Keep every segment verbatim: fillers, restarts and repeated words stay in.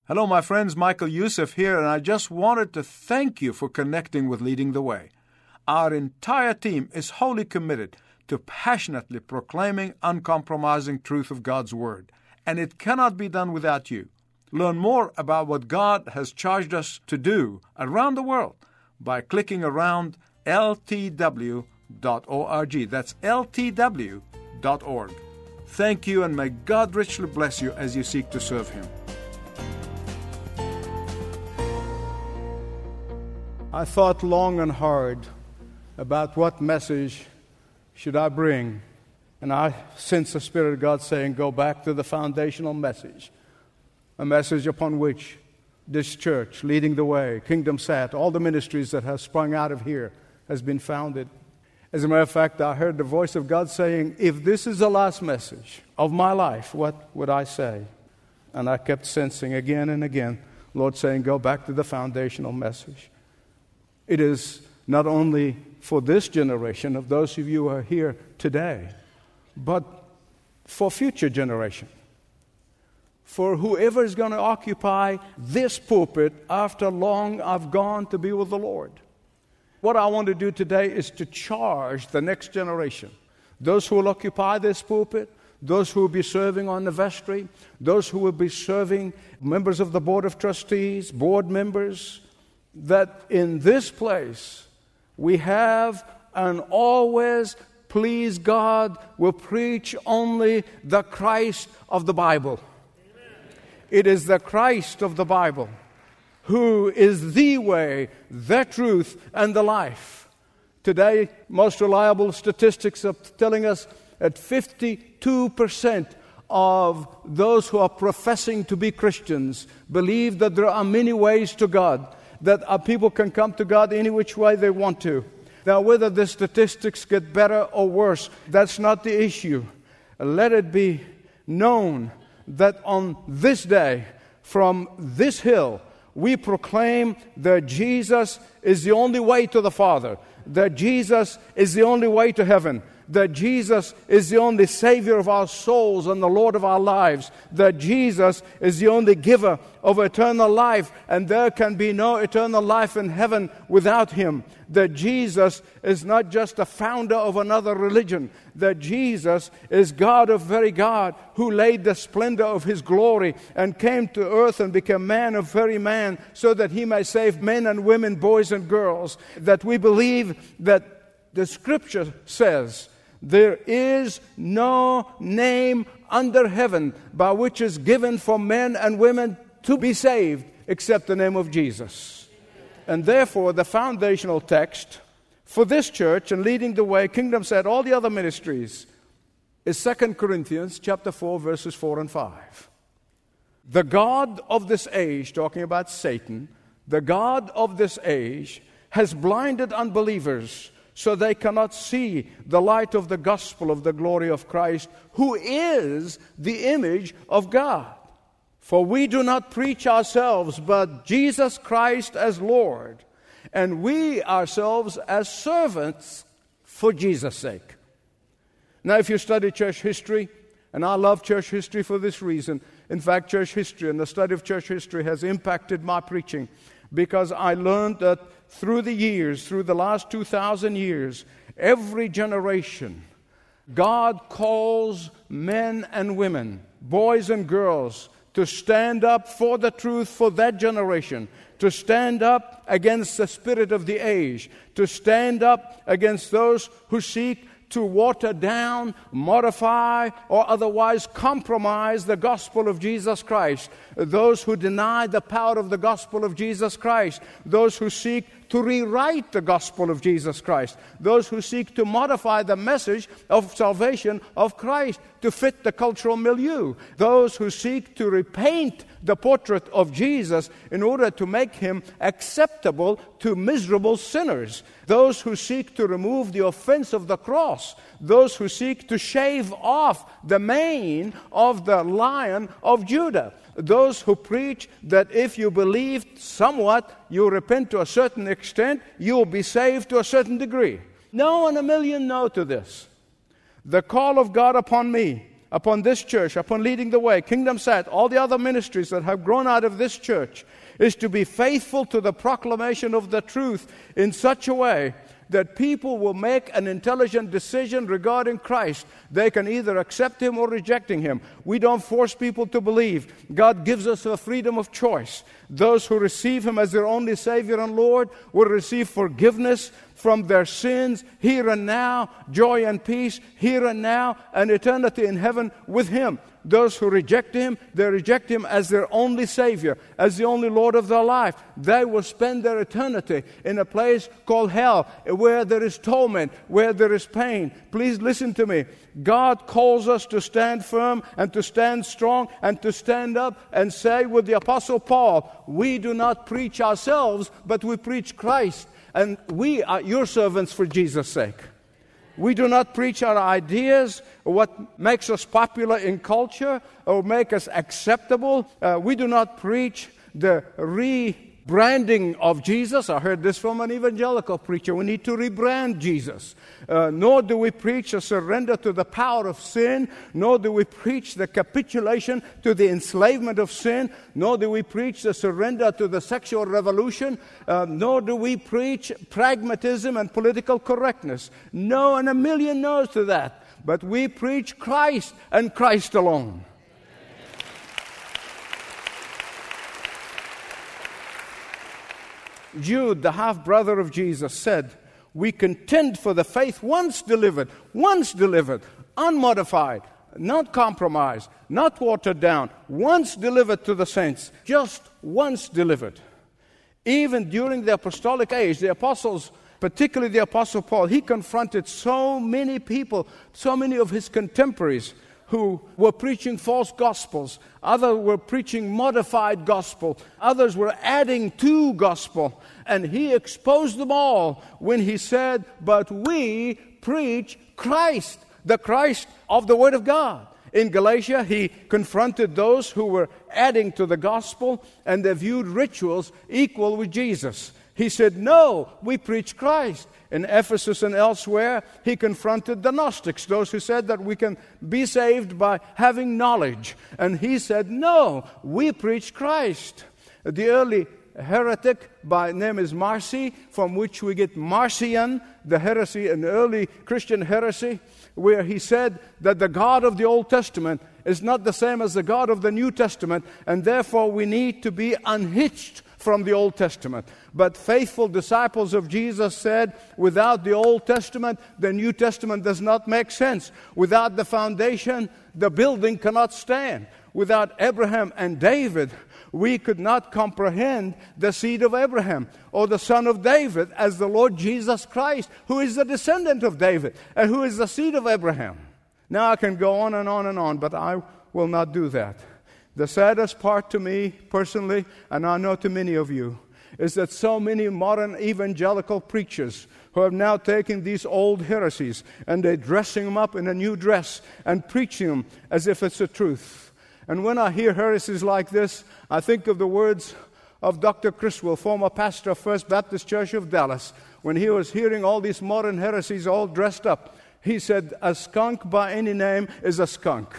Hello, my friends. Michael Youssef here, and I just wanted to thank you for connecting with Leading the Way. Our entire team is wholly committed to passionately proclaiming uncompromising truth of God's Word, and it cannot be done without you. Learn more about what God has charged us to do around the world by clicking around L T W dot org. That's L T W dot org. Thank you, and may God richly bless you as you seek to serve Him. I thought long and hard about what message should I bring, and I sensed the Spirit of God saying, go back to the foundational message, a message upon which this church, Leading the Way, Kingdom Sat, all the ministries that have sprung out of here has been founded. As a matter of fact, I heard the voice of God saying, if this is the last message of my life, what would I say? And I kept sensing again and again, Lord saying, go back to the foundational message. It is not only for this generation of those of you who are here today, but for future generation. For whoever is going to occupy this pulpit after long I've gone to be with the Lord. What I want to do today is to charge the next generation. Those who will occupy this pulpit, those who will be serving on the vestry, those who will be serving members of the Board of Trustees, board members, that in this place we have and always, please God, will preach only the Christ of the Bible. Amen. It is the Christ of the Bible who is the way, the truth, and the life. Today, most reliable statistics are telling us that fifty-two percent of those who are professing to be Christians believe that there are many ways to God, that our people can come to God any which way they want to. Now, whether the statistics get better or worse, that's not the issue. Let it be known that on this day, from this hill, we proclaim that Jesus is the only way to the Father, that Jesus is the only way to heaven, that Jesus is the only Savior of our souls and the Lord of our lives, that Jesus is the only giver of eternal life, and there can be no eternal life in heaven without Him, that Jesus is not just a founder of another religion, that Jesus is God of very God, who laid the splendor of His glory and came to earth and became man of very man, so that He may save men and women, boys and girls, that we believe that the Scripture says, there is no name under heaven by which is given for men and women to be saved except the name of Jesus. And therefore, the foundational text for this church and Leading the Way, Kingdom Set, all the other ministries, is Second Corinthians chapter four, verses four and five. The God of this age, talking about Satan, the God of this age has blinded unbelievers so they cannot see the light of the gospel of the glory of Christ, who is the image of God. For we do not preach ourselves, but Jesus Christ as Lord, and we ourselves as servants for Jesus' sake. Now, if you study church history, and I love church history for this reason. In fact, church history and the study of church history has impacted my preaching, because I learned that through the years, through the last two thousand years, every generation, God calls men and women, boys and girls, to stand up for the truth for that generation, to stand up against the spirit of the age, to stand up against those who seek to water down, modify, or otherwise compromise the gospel of Jesus Christ. Those who deny the power of the gospel of Jesus Christ. Those who seek to rewrite the gospel of Jesus Christ. Those who seek to modify the message of salvation of Christ to fit the cultural milieu. Those who seek to repaint the portrait of Jesus in order to make Him acceptable to miserable sinners. Those who seek to remove the offense of the cross. Those who seek to shave off the mane of the Lion of Judah. Those who preach that if you believe somewhat, you repent to a certain extent, you will be saved to a certain degree. No one a million no to this. The call of God upon me upon this church, upon Leading the Way, Kingdom Set, all the other ministries that have grown out of this church, is to be faithful to the proclamation of the truth in such a way that people will make an intelligent decision regarding Christ. They can either accept Him or rejecting Him. We don't force people to believe. God gives us a freedom of choice. Those who receive Him as their only Savior and Lord will receive forgiveness from their sins here and now, joy and peace here and now, and eternity in heaven with Him. Those who reject Him, they reject Him as their only Savior, as the only Lord of their life. They will spend their eternity in a place called hell, where there is torment, where there is pain. Please listen to me. God calls us to stand firm and to stand strong and to stand up and say with the Apostle Paul, we do not preach ourselves, but we preach Christ. And we are your servants for Jesus' sake. We do not preach our ideas, or what makes us popular in culture, or make us acceptable. Uh, we do not preach the rebranding of Jesus. I heard this from an evangelical preacher. We need to rebrand Jesus. Uh, nor do we preach a surrender to the power of sin. Nor do we preach the capitulation to the enslavement of sin. Nor do we preach the surrender to the sexual revolution. Uh, nor do we preach pragmatism and political correctness. No, and a million no's to that. But we preach Christ and Christ alone. Jude, the half-brother of Jesus, said, we contend for the faith once delivered, once delivered, unmodified, not compromised, not watered down, once delivered to the saints, just once delivered. Even during the apostolic age, the apostles, particularly the Apostle Paul, he confronted so many people, so many of his contemporaries who were preaching false gospels. Others were preaching modified gospel. Others were adding to gospel. And he exposed them all when he said, but we preach Christ, the Christ of the Word of God. In Galatia, he confronted those who were adding to the gospel, and they viewed rituals equal with Jesus. He said, no, we preach Christ. In Ephesus and elsewhere, he confronted the Gnostics, those who said that we can be saved by having knowledge. And he said, no, we preach Christ. The early heretic by name is Marci, from which we get Marcion, the heresy, an early Christian heresy, where he said that the God of the Old Testament is not the same as the God of the New Testament, and therefore we need to be unhitched from the Old Testament. But faithful disciples of Jesus said, without the Old Testament, the New Testament does not make sense. Without the foundation, the building cannot stand. Without Abraham and David, we could not comprehend the seed of Abraham or the son of David as the Lord Jesus Christ, who is the descendant of David and who is the seed of Abraham. Now I can go on and on and on, but I will not do that. The saddest part to me personally, and I know to many of you, is that so many modern evangelical preachers who have now taken these old heresies and they're dressing them up in a new dress and preaching them as if it's the truth. And when I hear heresies like this, I think of the words of Doctor Criswell, former pastor of First Baptist Church of Dallas, when he was hearing all these modern heresies all dressed up. He said, a skunk by any name is a skunk.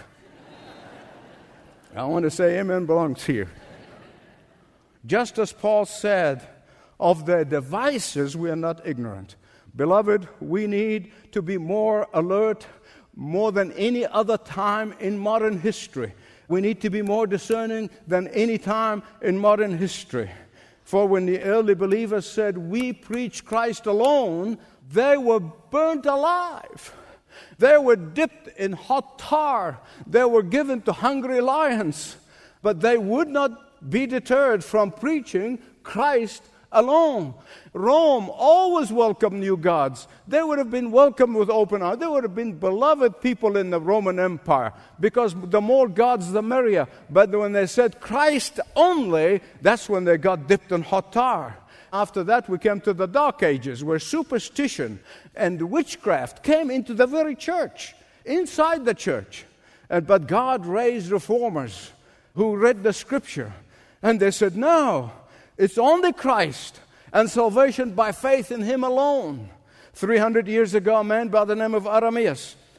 I want to say amen belongs here. Just as Paul said, of their devices we are not ignorant. Beloved, we need to be more alert more than any other time in modern history. We need to be more discerning than any time in modern history. For when the early believers said, we preach Christ alone, they were burnt alive. They were dipped in hot tar. They were given to hungry lions. But they would not be deterred from preaching Christ alone. Rome always welcomed new gods. They would have been welcomed with open arms. They would have been beloved people in the Roman Empire, because the more gods, the merrier. But when they said Christ only, that's when they got dipped in hot tar. After that, we came to the Dark Ages, where superstition and witchcraft came into the very church, inside the church. And, but God raised reformers who read the Scripture, and they said, no, it's only Christ and salvation by faith in Him alone. three hundred years ago, a man by the name of Arameus,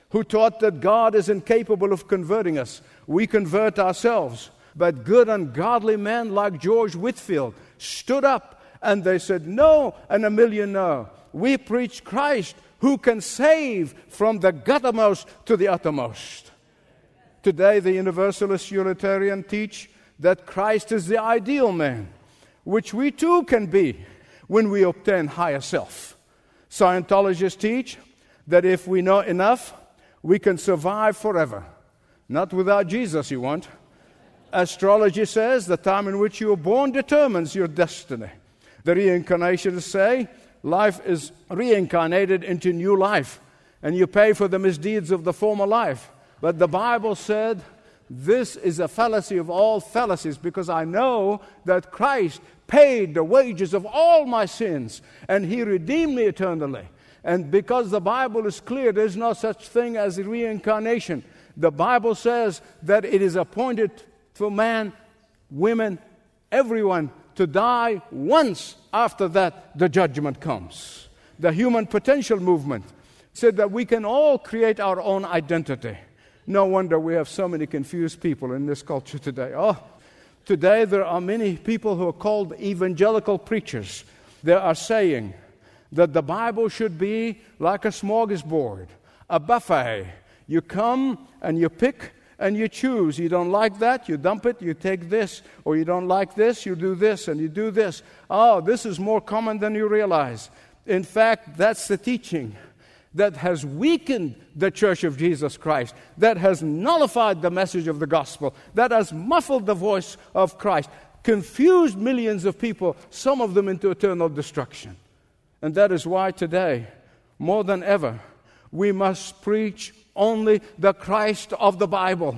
who taught that God is incapable of converting us. We convert ourselves. But good and godly men like George Whitefield stood up and they said, no, and a million no. We preach Christ who can save from the guttermost to the uttermost. Today, the Universalist Unitarian teach that Christ is the ideal man, which we too can be when we obtain higher self. Scientologists teach that if we know enough, we can survive forever. Not without Jesus, you won't. Astrology says the time in which you were born determines your destiny. The reincarnationists say life is reincarnated into new life, and you pay for the misdeeds of the former life. But the Bible said, this is a fallacy of all fallacies, because I know that Christ paid the wages of all my sins, and He redeemed me eternally. And because the Bible is clear, there's no such thing as reincarnation. The Bible says that it is appointed for man, women, everyone to die once. After that, the judgment comes. The Human Potential Movement said that we can all create our own identity. No wonder we have so many confused people in this culture today. Oh, today there are many people who are called evangelical preachers. They are saying that the Bible should be like a smorgasbord, a buffet. You come and you pick and you choose. You don't like that, you dump it, you take this. Or you don't like this, you do this and you do this. Oh, this is more common than you realize. In fact, that's the teaching that has weakened the Church of Jesus Christ, that has nullified the message of the gospel, that has muffled the voice of Christ, confused millions of people, some of them into eternal destruction. And that is why today, more than ever, we must preach only the Christ of the Bible.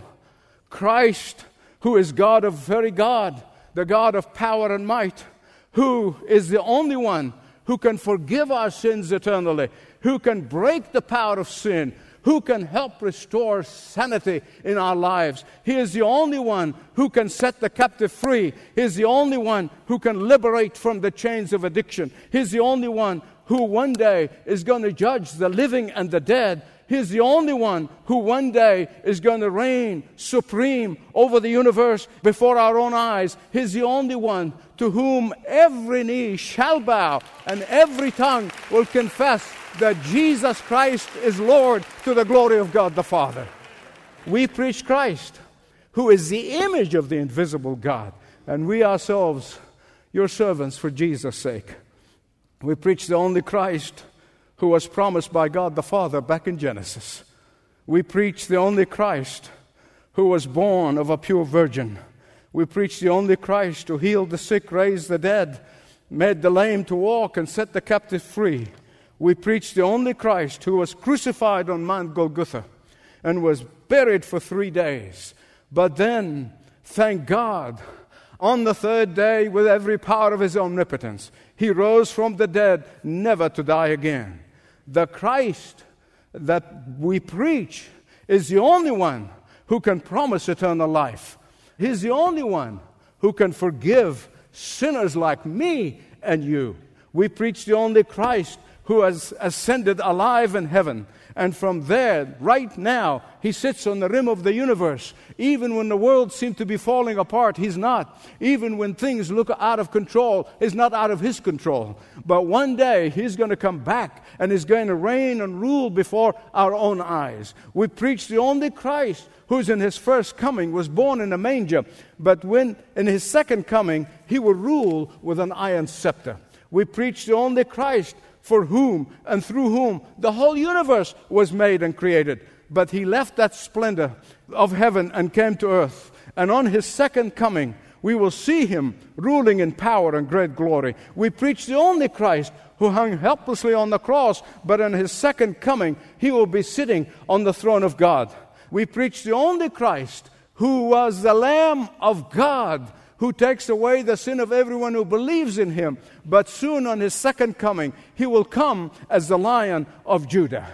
Christ, who is God of very God, the God of power and might, who is the only one who can forgive our sins eternally, who can break the power of sin, who can help restore sanity in our lives. He is the only one who can set the captive free. He is the only one who can liberate from the chains of addiction. He is the only one who one day is going to judge the living and the dead. He is the only one who one day is going to reign supreme over the universe before our own eyes. He is the only one to whom every knee shall bow and every tongue will confess that Jesus Christ is Lord, to the glory of God the Father. We preach Christ, who is the image of the invisible God, and we ourselves, your servants for Jesus' sake. We preach the only Christ who was promised by God the Father back in Genesis. We preach the only Christ who was born of a pure virgin. We preach the only Christ who healed the sick, raised the dead, made the lame to walk, and set the captive free. We preach the only Christ who was crucified on Mount Golgotha and was buried for three days. But then, thank God, on the third day, with every power of His omnipotence, He rose from the dead, never to die again. The Christ that we preach is the only one who can promise eternal life. He's the only one who can forgive sinners like me and you. We preach the only Christ who has ascended alive in heaven. And from there, right now, He sits on the rim of the universe. Even when the world seems to be falling apart, He's not. Even when things look out of control, He's not out of His control. But one day, He's going to come back and He's going to reign and rule before our own eyes. We preach the only Christ who's in His first coming, was born in a manger. But when in His second coming, He will rule with an iron scepter. We preach the only Christ for whom and through whom the whole universe was made and created. But He left that splendor of heaven and came to earth. And on His second coming, we will see Him ruling in power and great glory. We preach the only Christ who hung helplessly on the cross, but in His second coming, He will be sitting on the throne of God. We preach the only Christ who was the Lamb of God, who takes away the sin of everyone who believes in Him. But soon on His second coming, He will come as the Lion of Judah.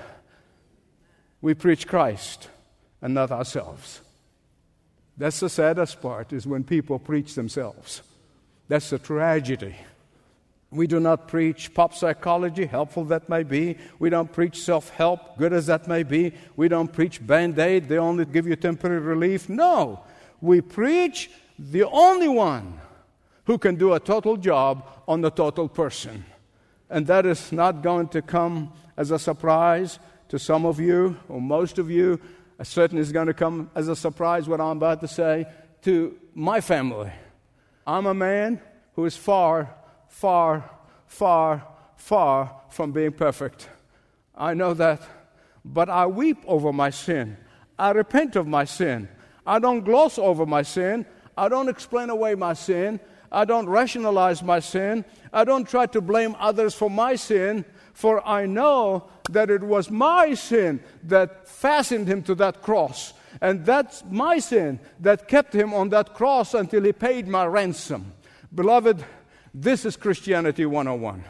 We preach Christ and not ourselves. That's the saddest part, is when people preach themselves. That's the tragedy. We do not preach pop psychology, helpful that may be. We don't preach self-help, good as that may be. We don't preach Band-Aid, they only give you temporary relief. No, we preach the only one who can do a total job on the total person. And that is not going to come as a surprise to some of you, or most of you. It certainly is going to come as a surprise what I'm about to say to my family. I'm a man who is far, far, far, far from being perfect. I know that. But I weep over my sin. I repent of my sin. I don't gloss over my sin. I don't explain away my sin. I don't rationalize my sin. I don't try to blame others for my sin, for I know that it was my sin that fastened him to that cross. And that's my sin that kept him on that cross until he paid my ransom. Beloved, this is Christianity one oh one.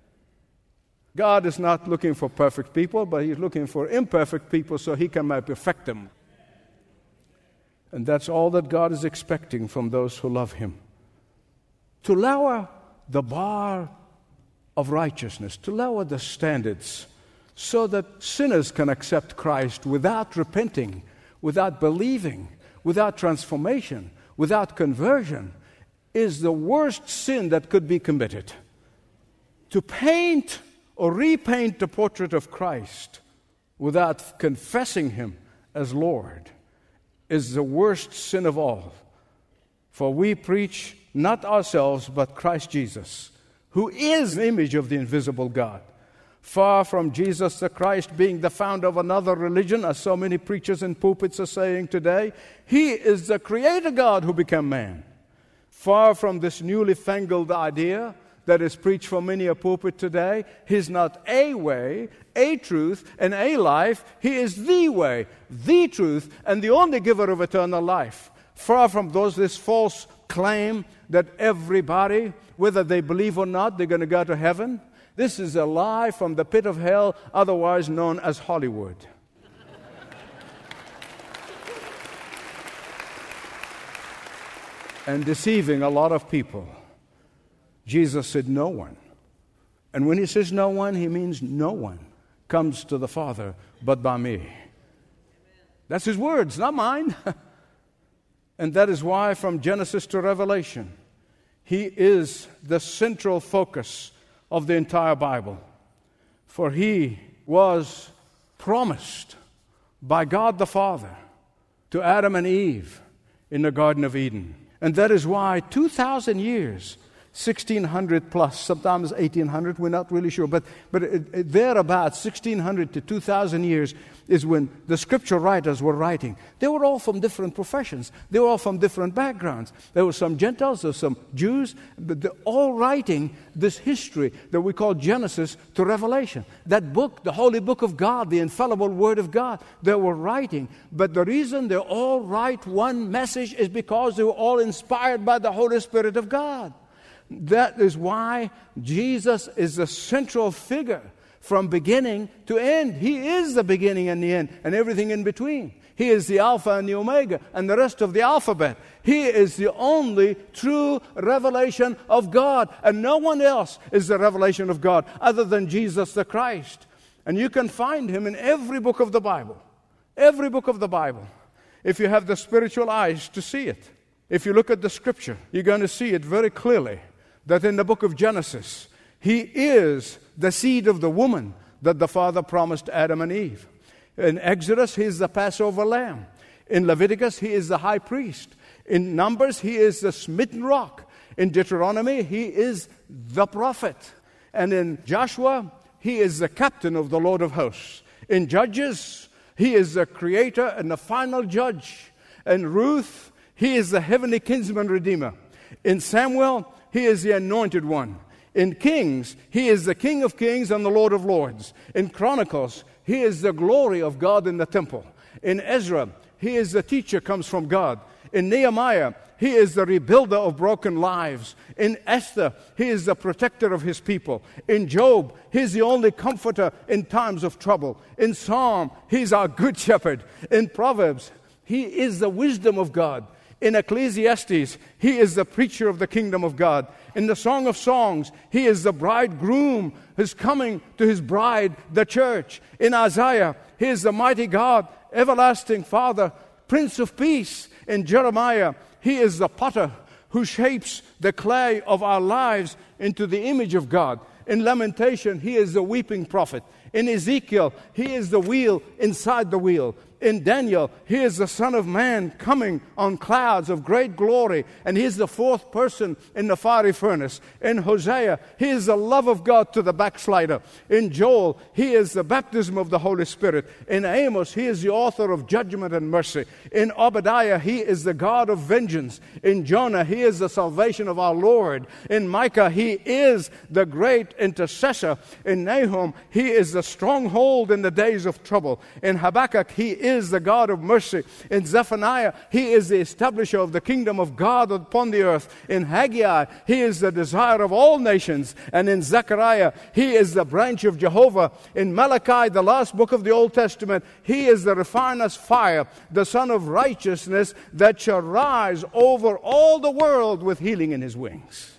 God is not looking for perfect people, but He's looking for imperfect people so He can perfect them. And that's all that God is expecting from those who love Him. To lower the bar of righteousness, to lower the standards, so that sinners can accept Christ without repenting, without believing, without transformation, without conversion, is the worst sin that could be committed. To paint or repaint the portrait of Christ without confessing Him as Lord is the worst sin of all. For we preach not ourselves, but Christ Jesus, who is the image of the invisible God. Far from Jesus the Christ being the founder of another religion, as so many preachers in pulpits are saying today, He is the Creator God who became man. Far from this newly fangled idea that is preached from many a pulpit today, He's not a way, a truth, and a life. He is the way, the truth, and the only giver of eternal life. Far from those this false claim that everybody, whether they believe or not, they're going to go to heaven. This is a lie from the pit of hell, otherwise known as Hollywood. And deceiving a lot of people. Jesus said, no one. And when He says no one, He means no one comes to the Father but by me. That's His words, not mine. And that is why from Genesis to Revelation, He is the central focus of the entire Bible. For He was promised by God the Father to Adam and Eve in the Garden of Eden. And that is why two thousand years, sixteen hundred plus, sometimes eighteen hundred, we're not really sure, but, but it, it, thereabouts, sixteen hundred to two thousand years is when the scripture writers were writing. They were all from different professions. They were all from different backgrounds. There were some Gentiles, there were some Jews, but they're all writing this history that we call Genesis to Revelation. That book, the holy book of God, the infallible Word of God, they were writing. But the reason they all write one message is because they were all inspired by the Holy Spirit of God. That is why Jesus is the central figure from beginning to end. He is the beginning and the end and everything in between. He is the Alpha and the Omega and the rest of the alphabet. He is the only true revelation of God, and no one else is the revelation of God other than Jesus the Christ. And you can find Him in every book of the Bible. Every book of the Bible. If you have the spiritual eyes to see it. If you look at the Scripture, you're going to see it very clearly. That in the book of Genesis, He is the seed of the woman that the Father promised Adam and Eve. In Exodus, He is the Passover lamb. In Leviticus, He is the high priest. In Numbers, He is the smitten rock. In Deuteronomy, He is the prophet. And in Joshua, He is the captain of the Lord of hosts. In Judges, He is the creator and the final judge. In Ruth, He is the heavenly kinsman redeemer. In Samuel, He is the anointed one. In Kings, He is the King of kings and the Lord of lords. In Chronicles, He is the glory of God in the temple. In Ezra, He is the teacher comes from God. In Nehemiah, He is the rebuilder of broken lives. In Esther, He is the protector of His people. In Job, He is the only comforter in times of trouble. In Psalm, He is our good shepherd. In Proverbs, He is the wisdom of God. In Ecclesiastes, he is the preacher of the kingdom of God. In the Song of Songs, he is the bridegroom who's coming to his bride, the church. In Isaiah, he is the mighty God, everlasting Father, Prince of Peace. In Jeremiah, he is the potter who shapes the clay of our lives into the image of God. In Lamentation, he is the weeping prophet. In Ezekiel, he is the wheel inside the wheel. In Daniel, he is the Son of Man coming on clouds of great glory, and he is the fourth person in the fiery furnace. In Hosea, he is the love of God to the backslider. In Joel, he is the baptism of the Holy Spirit. In Amos, he is the author of judgment and mercy. In Obadiah, he is the God of vengeance. In Jonah, he is the salvation of our Lord. In Micah, he is the great intercessor. In Nahum, he is the stronghold in the days of trouble. In Habakkuk, he is is the God of mercy. In Zephaniah, he is the establisher of the kingdom of God upon the earth. In Haggai, he is the desire of all nations. And in Zechariah, he is the branch of Jehovah. In Malachi, the last book of the Old Testament, he is the refiner's fire, the Son of righteousness that shall rise over all the world with healing in his wings.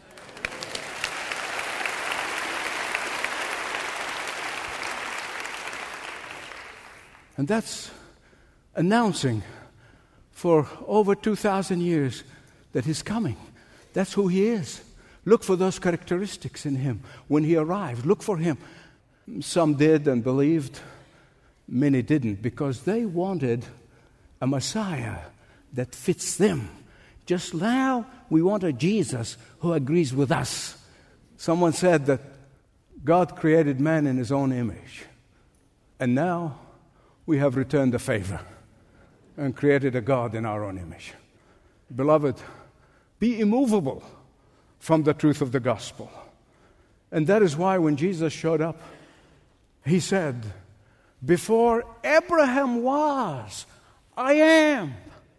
And that's announcing for over two thousand years that he's coming. That's who he is. Look for those characteristics in him when he arrived. Look for him. Some did and believed. Many didn't, because they wanted a Messiah that fits them. Just now, we want a Jesus who agrees with us. Someone said that God created man in his own image. And now, we have returned the favor and created a God in our own image. Beloved, be immovable from the truth of the gospel. And that is why when Jesus showed up, he said, before Abraham was, I am.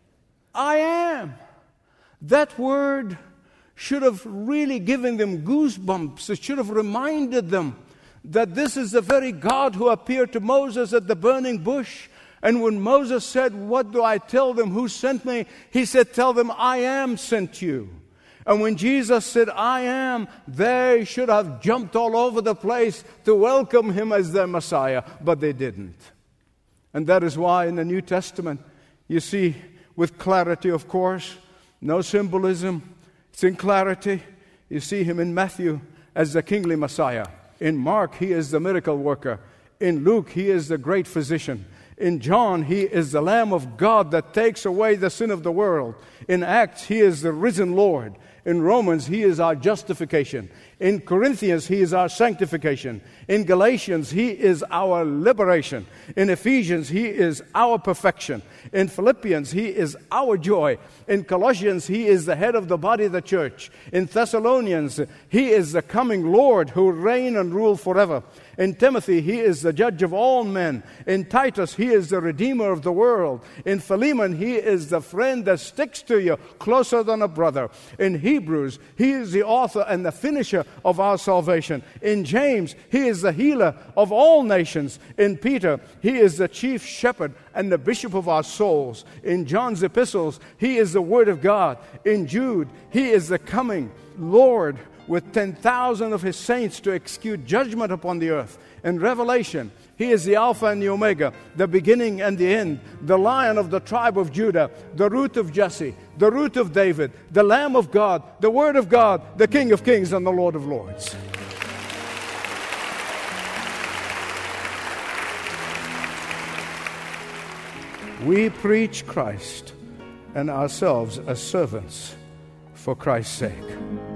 I am. That word should have really given them goosebumps. It should have reminded them that this is the very God who appeared to Moses at the burning bush. And when Moses said, what do I tell them? Who sent me? He said, tell them, I am sent you. And when Jesus said, I am, they should have jumped all over the place to welcome him as their Messiah. But they didn't. And that is why in the New Testament, you see, with clarity, of course, no symbolism, it's in clarity. You see him in Matthew as the kingly Messiah. In Mark, he is the miracle worker. In Luke, he is the great physician. In John, he is the Lamb of God that takes away the sin of the world. In Acts, he is the risen Lord. In Romans, he is our justification. In Corinthians, he is our sanctification. In Galatians, he is our liberation. In Ephesians, he is our perfection. In Philippians, he is our joy. In Colossians, he is the head of the body of the church. In Thessalonians, he is the coming Lord who reign and rule forever. In Timothy, he is the judge of all men. In Titus, he is the redeemer of the world. In Philemon, he is the friend that sticks to you closer than a brother. In Hebrews, he is the author and the finisher of our salvation. In James, he is the healer of all nations. In Peter, he is the chief shepherd and the bishop of our souls. In John's epistles, he is the word of God. In Jude, he is the coming Lord with ten thousand of his saints to execute judgment upon the earth. In Revelation, he is the Alpha and the Omega, the beginning and the end, the Lion of the tribe of Judah, the root of Jesse, the root of David, the Lamb of God, the Word of God, the King of kings and the Lord of lords. We preach Christ and ourselves as servants for Christ's sake.